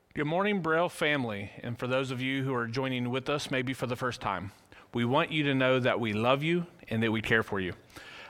Good morning, Braille family, and for those of you who are joining with us, maybe for the first time, we want you to know that we love you and that we care for you.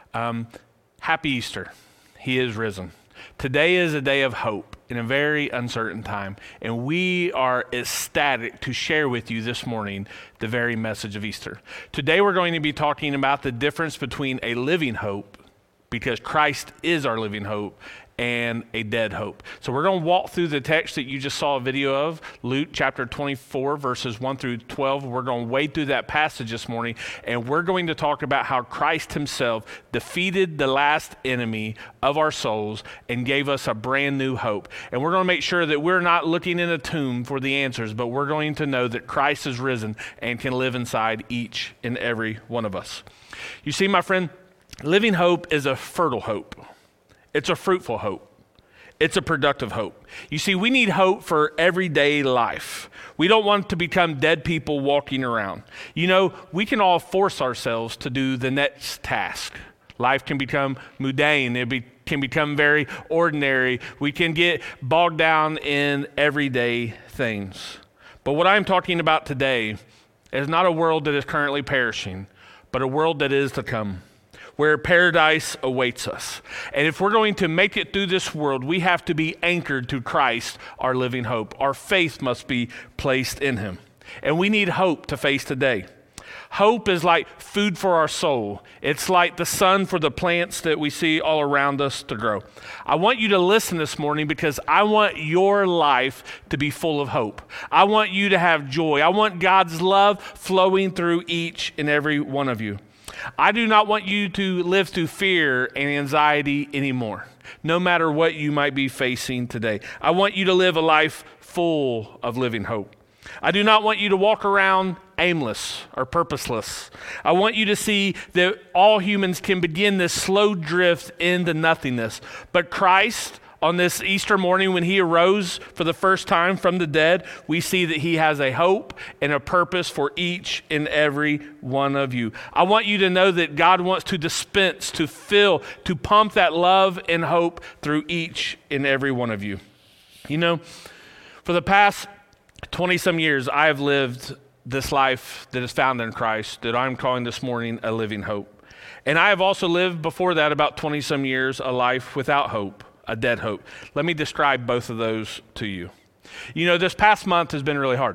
Happy Easter. He is risen. Today is a day of hope in a very uncertain time, and we are ecstatic to share with you this morning the very message of Easter. Today we're going to be talking about the difference between a living hope, because Christ is our living hope, and a dead hope. So we're going to walk through the text that you just saw a video of, Luke chapter 24, verses 1 through 12. We're going to wade through that passage this morning, and we're going to talk about how Christ himself defeated the last enemy of our souls and gave us a brand new hope. And we're going to make sure that we're not looking in a tomb for the answers, but we're going to know that Christ is risen and can live inside each and every one of us. You see, my friend, living hope is a fertile hope. It's a fruitful hope. It's a productive hope. You see, we need hope for everyday life. We don't want to become dead people walking around. You know, we can all force ourselves to do the next task. Life can become mundane. Can become very ordinary. We can get bogged down in everyday things. But what I'm talking about today is not a world that is currently perishing, but a world that is to come, where paradise awaits us. And if we're going to make it through this world, we have to be anchored to Christ, our living hope. Our faith must be placed in him. And we need hope to face today. Hope is like food for our soul. It's like the sun for the plants that we see all around us to grow. I want you to listen this morning because I want your life to be full of hope. I want you to have joy. I want God's love flowing through each and every one of you. I do not want you to live through fear and anxiety anymore, no matter what you might be facing today. I want you to live a life full of living hope. I do not want you to walk around aimless or purposeless. I want you to see that all humans can begin this slow drift into nothingness. But Christ, on this Easter morning when he arose for the first time from the dead, we see that he has a hope and a purpose for each and every one of you. I want you to know that God wants to dispense, to fill, to pump that love and hope through each and every one of you. You know, for the past 20-some years, I have lived this life that is found in Christ, that I'm calling this morning a living hope. And I have also lived before that about 20-some years, a life without hope. A dead hope. Let me describe both of those to you. You know, this past month has been really hard.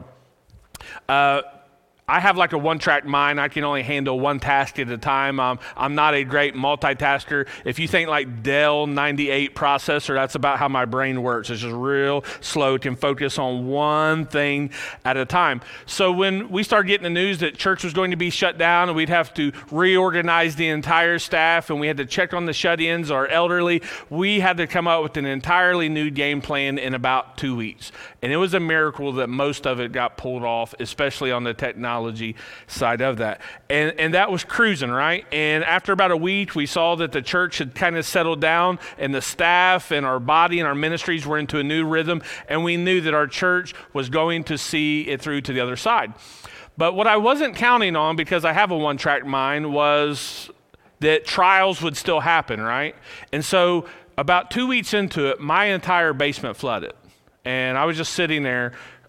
I have like a one-track mind. I can only handle one task at a time. I'm not a great multitasker. If you think like Dell 98 processor, that's about how my brain works. It's just real slow. It can focus on one thing at a time. So when we started getting the news that church was going to be shut down and we'd have to reorganize the entire staff and we had to check on the shut-ins or elderly, we had to come up with an entirely new game plan in about 2 weeks. And it was a miracle that most of it got pulled off, especially on the technology side of that. And that was cruising, right? And after about a week, we saw that the church had kind of settled down and the staff and our body and our ministries were into a new rhythm. And we knew that our church was going to see it through to the other side. But what I wasn't counting on, because I have a one-track mind, was that trials would still happen, right? And so about 2 weeks into it, my entire basement flooded. And I was just sitting there,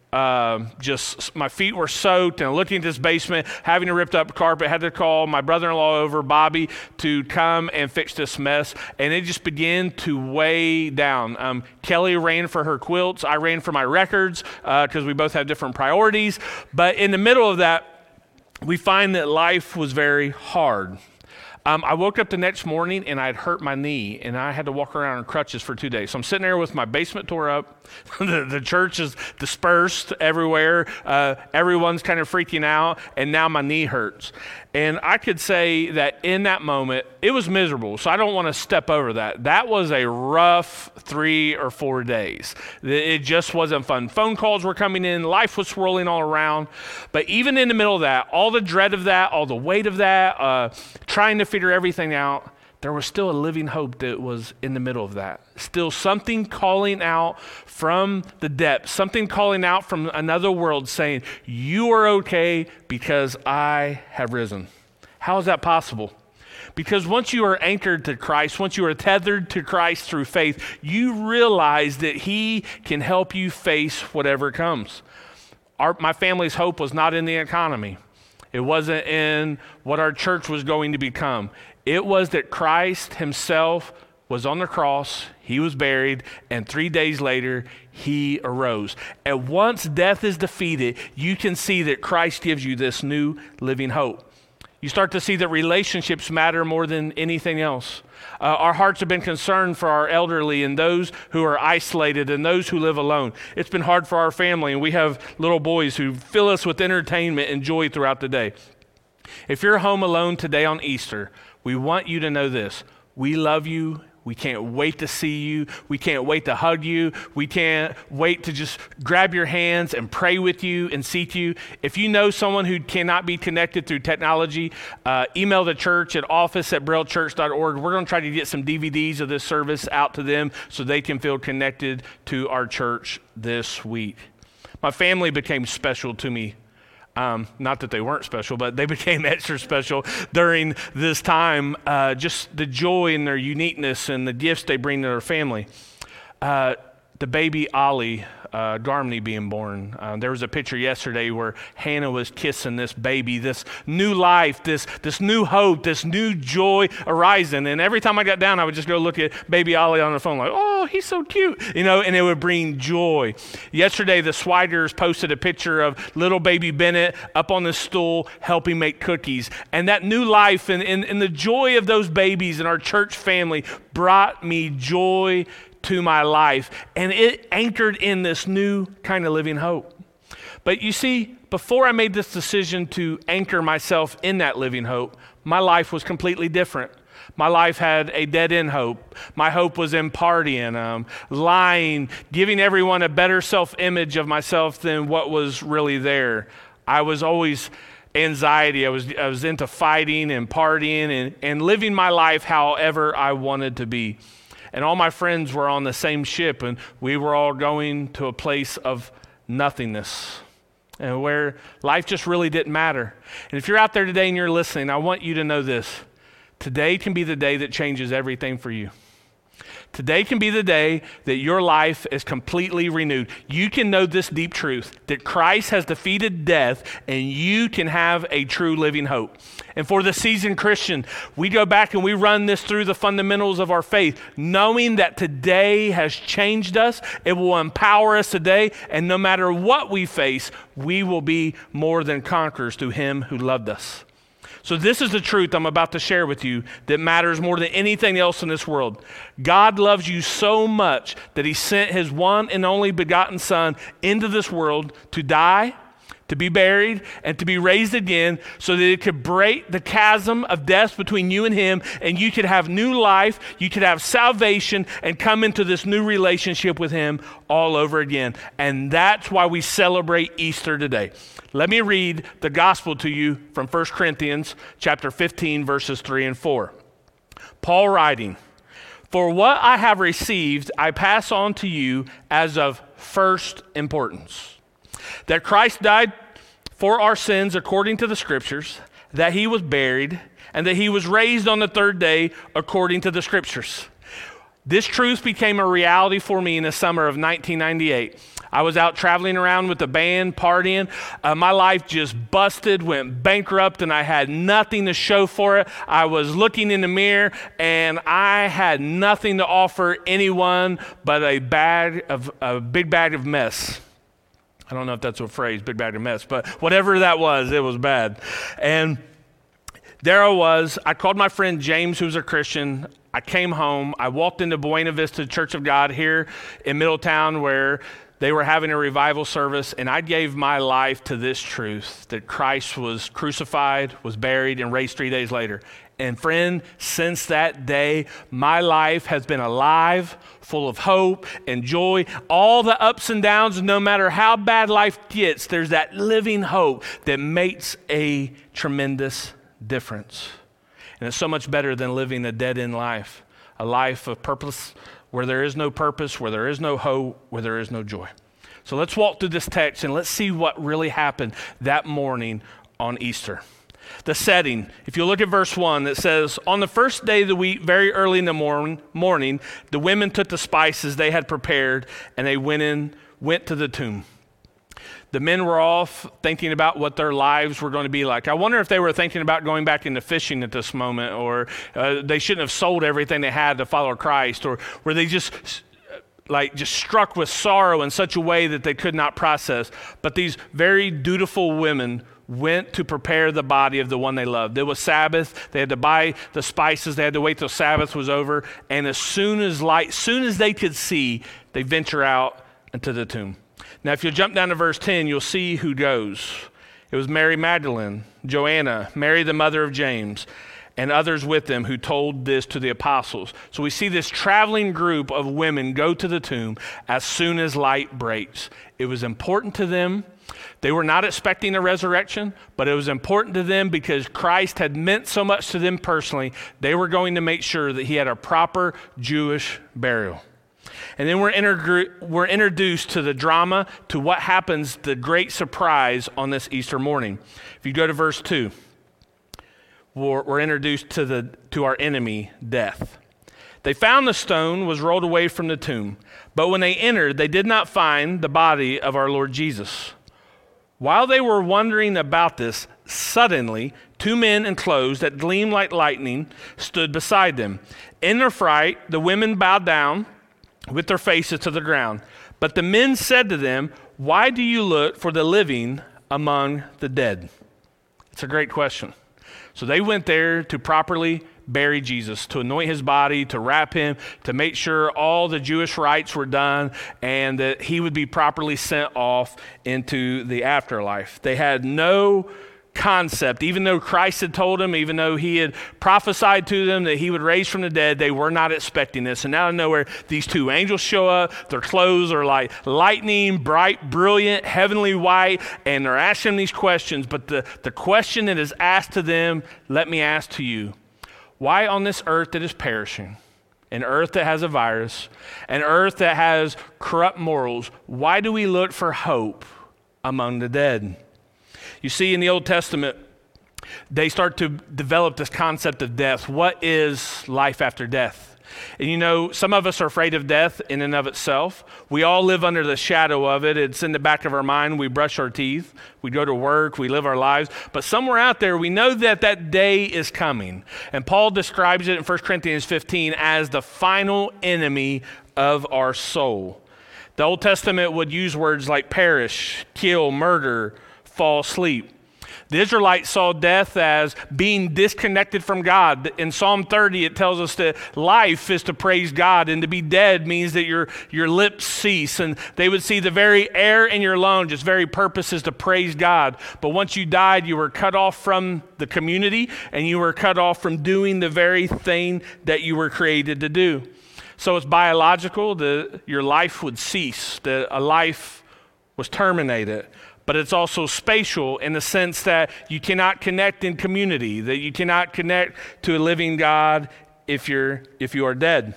just my feet were soaked and looking at this basement, having a ripped up carpet, had to call my brother-in-law over, Bobby, to come and fix this mess. And it just began to weigh down. Kelly ran for her quilts. I ran for my records because we both have different priorities. But in the middle of that, we find that life was very hard. I woke up the next morning and I'd hurt my knee and I had to walk around on crutches for 2 days. So I'm sitting there with my basement tore up. the church is dispersed everywhere. Everyone's kind of freaking out and now my knee hurts. And I could say that in that moment, it was miserable. So I don't want to step over that. That was a rough 3 or 4 days. It just wasn't fun. Phone calls were coming in. Life was swirling all around. But even in the middle of that, all the dread of that, all the weight of that, trying to figure everything out, there was still a living hope that was in the middle of that. Still something calling out from the depths, something calling out from another world saying, you are okay because I have risen. How is that possible? Because once you are anchored to Christ, once you are tethered to Christ through faith, you realize that he can help you face whatever comes. My family's hope was not in the economy. It wasn't in what our church was going to become. It was that Christ himself was on the cross, he was buried, and 3 days later, he arose. And once death is defeated, you can see that Christ gives you this new living hope. You start to see that relationships matter more than anything else. Our hearts have been concerned for our elderly and those who are isolated and those who live alone. It's been hard for our family, and we have little boys who fill us with entertainment and joy throughout the day. If you're home alone today on Easter, we want you to know this. We love you. We can't wait to see you. We can't wait to hug you. We can't wait to just grab your hands and pray with you and seat you. If you know someone who cannot be connected through technology, email the church at office@braillechurch.org. We're going to try to get some DVDs of this service out to them so they can feel connected to our church this week. My family became special to me. Not that they weren't special, but they became extra special during this time. Just the joy and their uniqueness and the gifts they bring to their family. The baby Ollie, Garmney being born. There was a picture yesterday where Hannah was kissing this baby, this new life, this new hope, this new joy arising. And every time I got down, I would just go look at baby Ollie on the phone like, oh, he's so cute, and it would bring joy. Yesterday, the Swiders posted a picture of little baby Bennett up on the stool helping make cookies. And that new life and the joy of those babies and our church family brought me joy to my life, and it anchored in this new kind of living hope. But you see, before I made this decision to anchor myself in that living hope, my life was completely different. My life had a dead-end hope. My hope was in partying, lying, giving everyone a better self-image of myself than what was really there. I was always anxiety. I was into fighting and partying and living my life however I wanted to be. And all my friends were on the same ship, and we were all going to a place of nothingness and where life just really didn't matter. And if you're out there today and you're listening, I want you to know this. Today can be the day that changes everything for you. Today can be the day that your life is completely renewed. You can know this deep truth, that Christ has defeated death and you can have a true living hope. And for the seasoned Christian, we go back and we run this through the fundamentals of our faith, knowing that today has changed us. It will empower us today, and no matter what we face, we will be more than conquerors through him who loved us. So this is the truth I'm about to share with you that matters more than anything else in this world. God loves you so much that he sent his one and only begotten Son into this world to die, to be buried, and to be raised again so that it could break the chasm of death between you and him, and you could have new life, you could have salvation, and come into this new relationship with him all over again. And that's why we celebrate Easter today. Let me read the gospel to you from 1 Corinthians chapter 15, verses 3 and 4. Paul writing, "For what I have received, I pass on to you as of first importance. That Christ died for our sins according to the Scriptures, that he was buried, and that he was raised on the third day according to the Scriptures." This truth became a reality for me in the summer of 1998. I was out traveling around with the band, partying. My life just busted, went bankrupt, and I had nothing to show for it. I was looking in the mirror, and I had nothing to offer anyone but a big bag of mess. I don't know if that's a phrase, big bag of mess, but whatever that was, it was bad. And there I was. I called my friend James, who's a Christian. I came home. I walked into Buena Vista Church of God here in Middletown where they were having a revival service, and I gave my life to this truth, that Christ was crucified, was buried, and raised 3 days later. And friend, since that day, my life has been alive, full of hope and joy. All the ups and downs, no matter how bad life gets, there's that living hope that makes a tremendous difference. And it's so much better than living a dead-end life, a life of purpose where there is no purpose, where there is no hope, where there is no joy. So let's walk through this text and let's see what really happened that morning on Easter. The setting, if you look at verse 1, it says, on the first day of the week, very early in the morning, the women took the spices they had prepared, and they went to the tomb. The men were off thinking about what their lives were going to be like. I wonder if they were thinking about going back into fishing at this moment, or they shouldn't have sold everything they had to follow Christ, or were they just struck with sorrow in such a way that they could not process. But these very dutiful women went to prepare the body of the one they loved. It was Sabbath. They had to buy the spices. They had to wait till Sabbath was over. And as soon as they could see, they venture out into the tomb. Now, if you jump down to verse 10, you'll see who goes. It was Mary Magdalene, Joanna, Mary the mother of James, and others with them who told this to the apostles. So we see this traveling group of women go to the tomb as soon as light breaks. It was important to them. They were not expecting a resurrection, but it was important to them because Christ had meant so much to them personally. They were going to make sure that he had a proper Jewish burial. And then we're introduced to the drama, to what happens, the great surprise on this Easter morning. If you go to verse 2, we're introduced to our enemy, death. They found the stone was rolled away from the tomb, but when they entered, they did not find the body of our Lord Jesus. While they were wondering about this, suddenly 2 men in clothes that gleamed like lightning stood beside them. In their fright, the women bowed down with their faces to the ground. But the men said to them, why do you look for the living among the dead? It's a great question. So they went there to properly bury Jesus, to anoint his body, to wrap him, to make sure all the Jewish rites were done and that he would be properly sent off into the afterlife. They had no concept, even though Christ had told them, even though he had prophesied to them that he would raise from the dead, they were not expecting this. And out of nowhere, these 2 angels show up. Their clothes are like lightning, bright, brilliant, heavenly white, and they're asking these questions. But the question that is asked to them, let me ask to you, why on this earth that is perishing, an earth that has a virus, an earth that has corrupt morals, why do we look for hope among the dead? You see, in the Old Testament, they start to develop this concept of death. What is life after death? And you know, some of us are afraid of death in and of itself. We all live under the shadow of it. It's in the back of our mind. We brush our teeth. We go to work. We live our lives. But somewhere out there, we know that that day is coming. And Paul describes it in 1 Corinthians 15 as the final enemy of our soul. The Old Testament would use words like perish, kill, murder, fall asleep. The Israelites saw death as being disconnected from God. In Psalm 30, it tells us that life is to praise God, and to be dead means that your lips cease. And they would see the very air in your lungs, its very purpose is to praise God. But once you died, you were cut off from the community, and you were cut off from doing the very thing that you were created to do. So it's biological that your life would cease, that a life was terminated. But it's also spatial in the sense that you cannot connect in community, that you cannot connect to a living God if you are dead.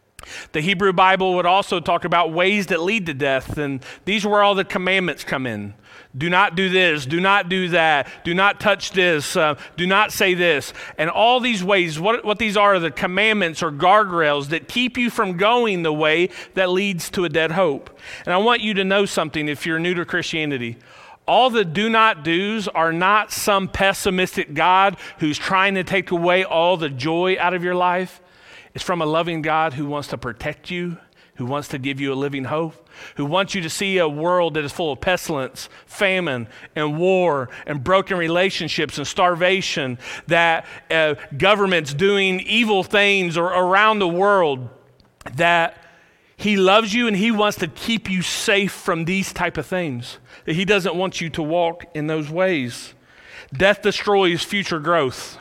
The Hebrew Bible would also talk about ways that lead to death, and these are where all the commandments come in. Do not do this, do not do that, do not touch this, do not say this. And all these ways, what these are the commandments or guardrails that keep you from going the way that leads to a dead hope. And I want you to know something if you're new to Christianity. All the do not do's are not some pessimistic God who's trying to take away all the joy out of your life. It's from a loving God who wants to protect you, who wants to give you a living hope, who wants you to see a world that is full of pestilence, famine, and war, and broken relationships, and starvation, that governments doing evil things around the world, that he loves you and he wants to keep you safe from these type of things. That he doesn't want you to walk in those ways. Death destroys future growth,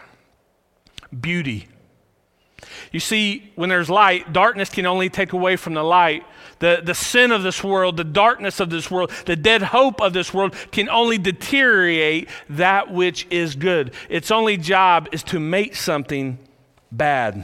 beauty. You see, when there's light, darkness can only take away from the light. The sin of this world, the darkness of this world, the dead hope of this world can only deteriorate that which is good. Its only job is to make something bad.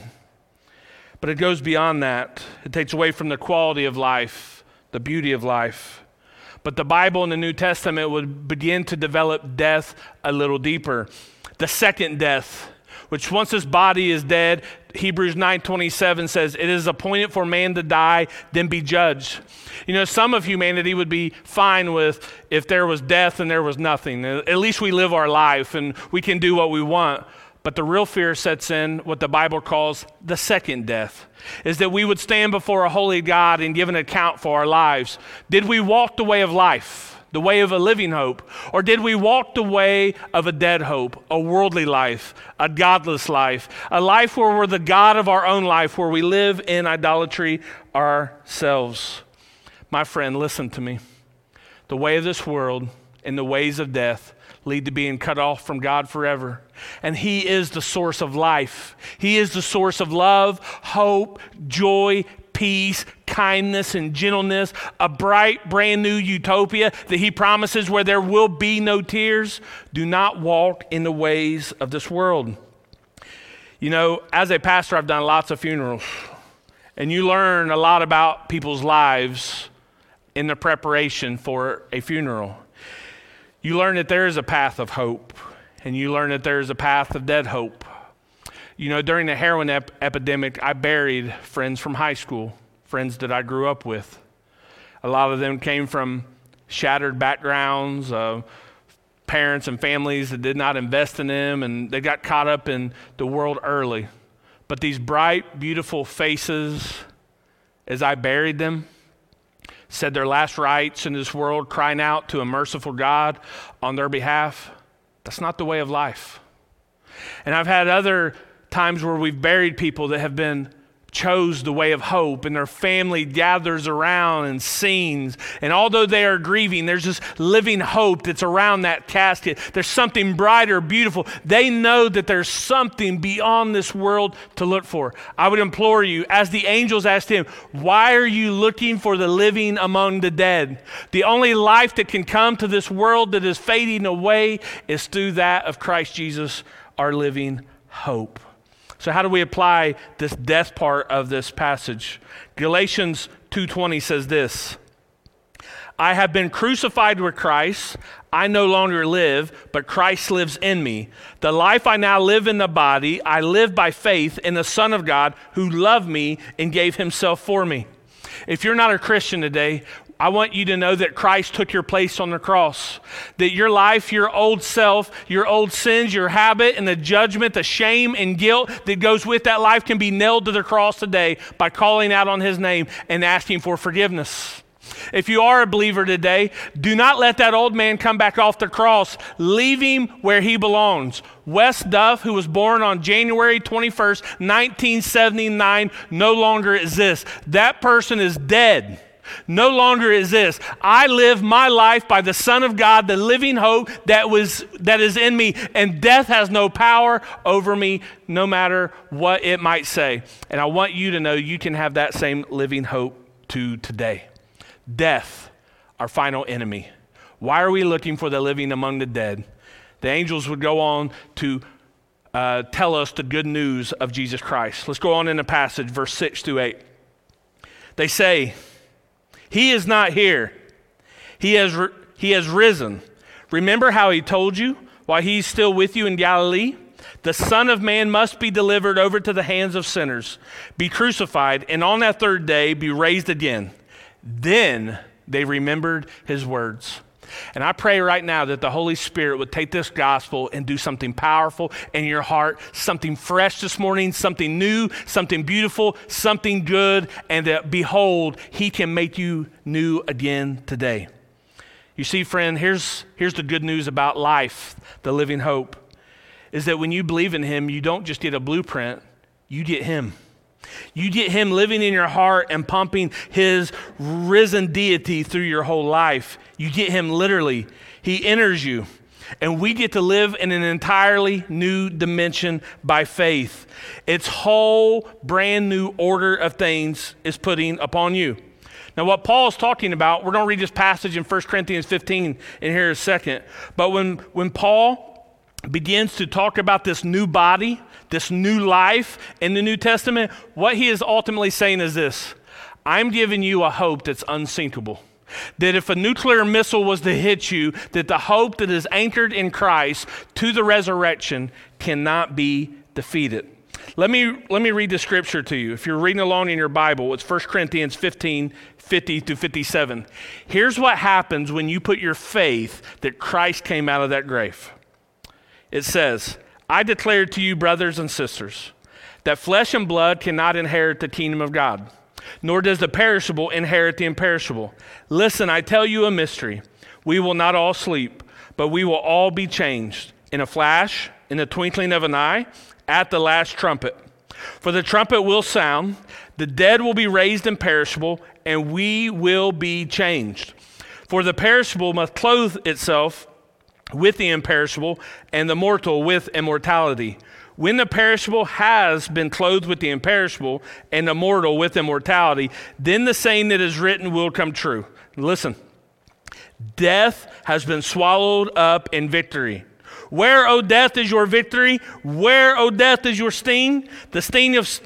But it goes beyond that. It takes away from the quality of life, the beauty of life. But the Bible in the New Testament would begin to develop death a little deeper. the second death, which once this body is dead, Hebrews 9:27 says, it is appointed for man to die, then be judged. You know, some of humanity would be fine with if there was death and there was nothing. At least we live our life and we can do what we want. But the real fear sets in, what the Bible calls the second death, is that we would stand before a holy God and give an account for our lives. Did we walk the way of life, the way of a living hope? Or did we walk the way of a dead hope, a worldly life, a godless life, a life where we're the God of our own life, where we live in idolatry ourselves? My friend, listen to me. The way of this world and the ways of death lead to being cut off from God forever. And He is the source of life. He is the source of love, hope, joy, peace, kindness, and gentleness, a bright, brand new utopia that He promises where there will be no tears. Do not walk in the ways of this world. You know, as a pastor, I've done lots of funerals, and you learn a lot about people's lives in the preparation for a funeral. You learn that there is a path of hope, and you learn that there is a path of dead hope. You know, during the heroin epidemic, I buried friends from high school, friends that I grew up with. A lot of them came from shattered backgrounds, parents and families that did not invest in them, and they got caught up in the world early. But these bright, beautiful faces, as I buried them, said their last rites in this world, crying out to a merciful God on their behalf. That's not the way of life. And I've had other times where we've buried people that have been chose the way of hope, and their family gathers around and sings. And although they are grieving, there's this living hope that's around that casket. There's something brighter, beautiful. They know that there's something beyond this world to look for. I would implore you, as the angels asked him, why are you looking for the living among the dead? The only life that can come to this world that is fading away is through that of Christ Jesus, our living hope. So how do we apply this death part of this passage? Galatians 2:20 says this, I have been crucified with Christ. I no longer live, but Christ lives in me. The life I now live in the body, I live by faith in the Son of God who loved me and gave himself for me. If you're not a Christian today, I want you to know that Christ took your place on the cross, that your life, your old self, your old sins, your habit, and the judgment, the shame and guilt that goes with that life can be nailed to the cross today by calling out on his name and asking for forgiveness. If you are a believer today, do not let that old man come back off the cross. Leave him where he belongs. Wes Duff, who was born on January 21st, 1979, no longer exists. That person is dead. No longer exists. I live my life by the Son of God, the living hope that is in me, and death has no power over me, no matter what it might say. And I want you to know you can have that same living hope too today. Death, our final enemy. Why are we looking for the living among the dead? The angels would go on to tell us the good news of Jesus Christ. Let's go on in the passage, verse 6 through 8. They say, he is not here. He has risen. Remember how he told you while he's still with you in Galilee? The Son of Man must be delivered over to the hands of sinners, be crucified, and on that third day be raised again. Then they remembered his words. And I pray right now that the Holy Spirit would take this gospel and do something powerful in your heart, something fresh this morning, something new, something beautiful, something good, and that behold, he can make you new again today. You see, friend, here's the good news about life, the living hope, is that when you believe in him, you don't just get a blueprint, you get him. You get him living in your heart and pumping his risen deity through your whole life. You get him literally. He enters you. And we get to live in an entirely new dimension by faith. Its whole brand new order of things is putting upon you. Now what Paul is talking about, we're going to read this passage in 1 Corinthians 15 in here in a second. But when Paul begins to talk about this new body, this new life in the New Testament, what he is ultimately saying is this: I'm giving you a hope that's unsinkable. That if a nuclear missile was to hit you, that the hope that is anchored in Christ to the resurrection cannot be defeated. Let me read the scripture to you. If you're reading along in your Bible, it's 1 Corinthians 15:50-57. Here's what happens when you put your faith that Christ came out of that grave. It says, I declare to you, brothers and sisters, that flesh and blood cannot inherit the kingdom of God, nor does the perishable inherit the imperishable. Listen, I tell you a mystery. We will not all sleep, but we will all be changed in a flash, in the twinkling of an eye, at the last trumpet. For the trumpet will sound, the dead will be raised imperishable, and we will be changed. For the perishable must clothe itself with the imperishable, and the mortal with immortality. When the perishable has been clothed with the imperishable, and the mortal with immortality, then the saying that is written will come true. Listen, death has been swallowed up in victory. Where, O death, is your victory? Where, O death, is your sting? The sting of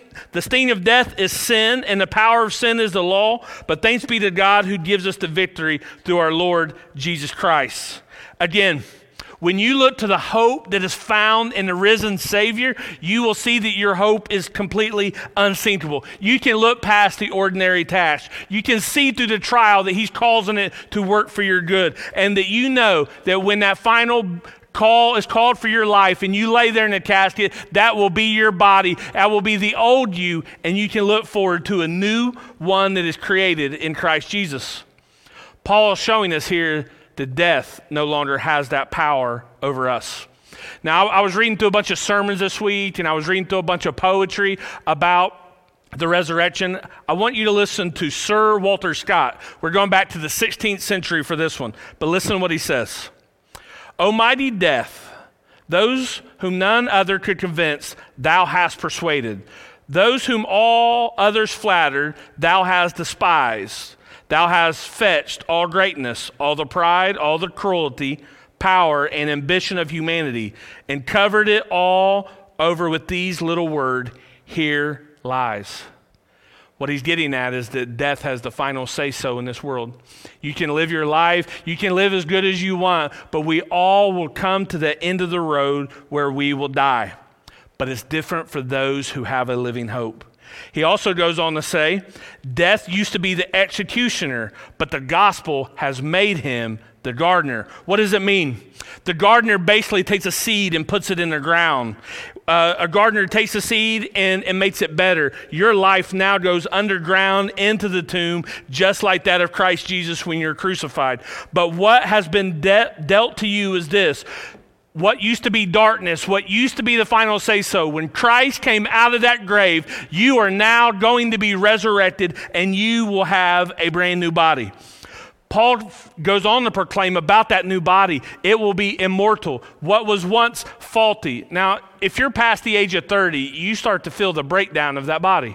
death is sin, and the power of sin is the law. But thanks be to God who gives us the victory through our Lord Jesus Christ. Again, when you look to the hope that is found in the risen Savior, you will see that your hope is completely unsinkable. You can look past the ordinary task. You can see through the trial that He's causing it to work for your good, and that you know that when that final call is called for your life and you lay there in a casket, that will be your body. That will be the old you, and you can look forward to a new one that is created in Christ Jesus. Paul is showing us here that death no longer has that power over us. Now, I was reading through a bunch of sermons this week, and I was reading through a bunch of poetry about the resurrection. I want you to listen to Sir Walter Scott. We're going back to the 16th century for this one, but listen to what he says. O mighty death, those whom none other could convince, thou hast persuaded. Those whom all others flattered, thou hast despised. Thou hast fetched all greatness, all the pride, all the cruelty, power, and ambition of humanity, and covered it all over with these little words, here lies. What he's getting at is that death has the final say-so in this world. You can live your life, you can live as good as you want, but we all will come to the end of the road where we will die. But it's different for those who have a living hope. He also goes on to say, death used to be the executioner, but the gospel has made him the gardener. What does it mean? The gardener basically takes a seed and puts it in the ground. A gardener takes a seed and makes it better. Your life now goes underground into the tomb, just like that of Christ Jesus when you're crucified. But what has been dealt to you is this. What used to be darkness, what used to be the final say-so, when Christ came out of that grave, you are now going to be resurrected and you will have a brand new body. Paul goes on to proclaim about that new body. It will be immortal. What was once faulty. Now, if you're past the age of 30, you start to feel the breakdown of that body.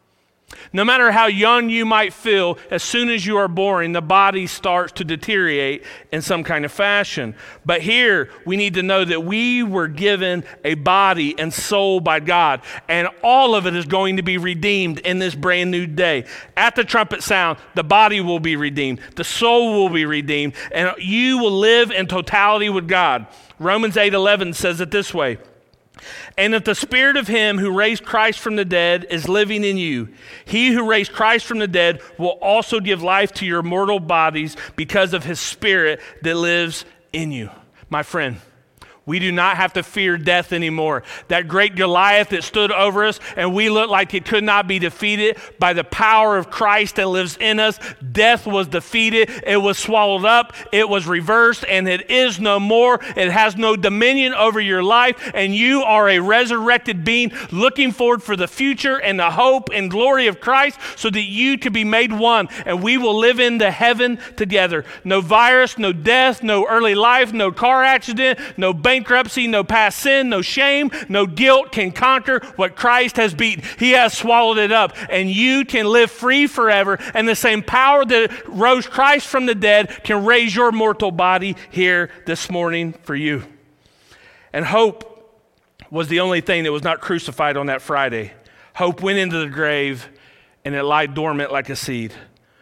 No matter how young you might feel, as soon as you are born, the body starts to deteriorate in some kind of fashion. But here, we need to know that we were given a body and soul by God, and all of it is going to be redeemed in this brand new day. At the trumpet sound, the body will be redeemed, the soul will be redeemed, and you will live in totality with God. Romans 8:11 says it this way. And if the spirit of him who raised Christ from the dead is living in you, he who raised Christ from the dead will also give life to your mortal bodies because of his spirit that lives in you. My friend, we do not have to fear death anymore. That great Goliath that stood over us and we looked like it could not be defeated, by the power of Christ that lives in us, death was defeated, it was swallowed up, it was reversed, and it is no more. It has no dominion over your life, and you are a resurrected being looking forward for the future and the hope and glory of Christ so that you can be made one, and we will live into heaven together. No virus, no death, no early life, no car accident, no bankruptcy, no past sin, no shame, no guilt can conquer what Christ has beaten. He has swallowed it up, and you can live free forever, and the same power that rose Christ from the dead can raise your mortal body here this morning for you. And hope was the only thing that was not crucified on that Friday. Hope went into the grave, and it lied dormant like a seed.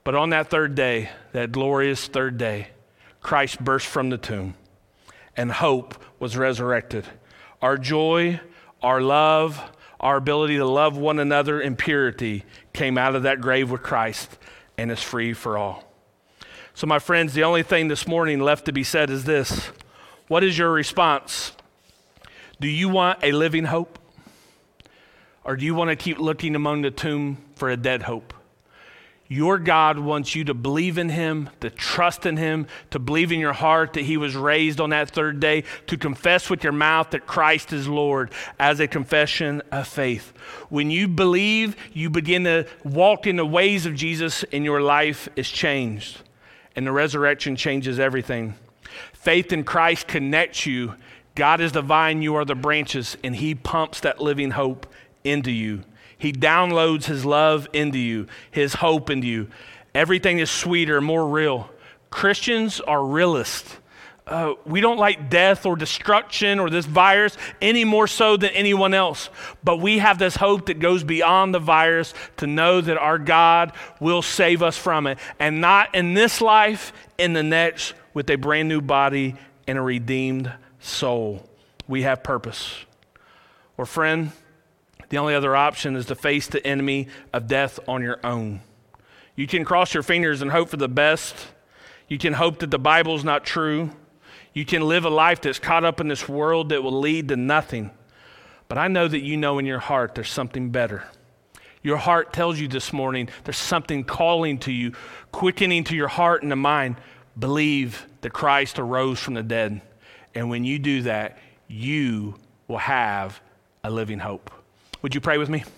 But on that third day, that glorious third day, Christ burst from the tomb and hope was resurrected. Our joy, our love, our ability to love one another in purity came out of that grave with Christ and is free for all. So my friends, the only thing this morning left to be said is this. What is your response? Do you want a living hope? Or do you want to keep looking among the tomb for a dead hope? Your God wants you to believe in him, to trust in him, to believe in your heart that he was raised on that third day, to confess with your mouth that Christ is Lord as a confession of faith. When you believe, you begin to walk in the ways of Jesus and your life is changed. And the resurrection changes everything. Faith in Christ connects you. God is the vine, you are the branches, and he pumps that living hope into you. He downloads his love into you, his hope into you. Everything is sweeter, more real. Christians are realists. We don't like death or destruction or this virus any more so than anyone else. But we have this hope that goes beyond the virus to know that our God will save us from it. And not in this life, in the next, with a brand new body and a redeemed soul. We have purpose. Or friend, the only other option is to face the enemy of death on your own. You can cross your fingers and hope for the best. You can hope that the Bible's not true. You can live a life that's caught up in this world that will lead to nothing. But I know that you know in your heart there's something better. Your heart tells you this morning there's something calling to you, quickening to your heart and the mind. Believe that Christ arose from the dead. And when you do that, you will have a living hope. Would you pray with me?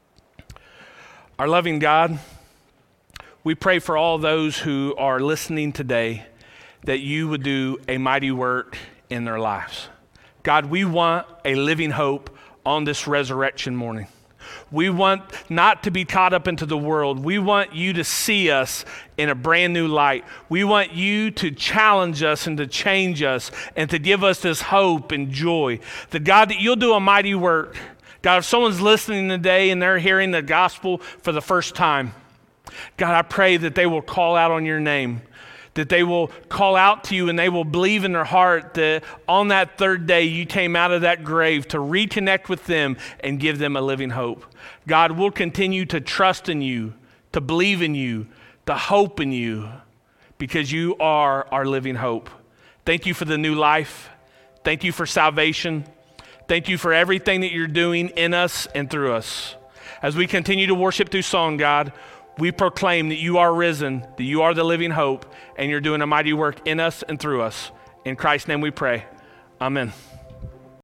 Our loving God, we pray for all those who are listening today that you would do a mighty work in their lives. God, we want a living hope on this resurrection morning. We want not to be caught up into the world. We want you to see us in a brand new light. We want you to challenge us and to change us and to give us this hope and joy. That God, that you'll do a mighty work. God, if someone's listening today and they're hearing the gospel for the first time, God, I pray that they will call out on your name, that they will call out to you and they will believe in their heart that on that third day you came out of that grave to reconnect with them and give them a living hope. God, we'll continue to trust in you, to believe in you, to hope in you, because you are our living hope. Thank you for the new life. Thank you for salvation. Thank you for everything that you're doing in us and through us. As we continue to worship through song, God, we proclaim that you are risen, that you are the living hope, and you're doing a mighty work in us and through us. In Christ's name we pray. Amen.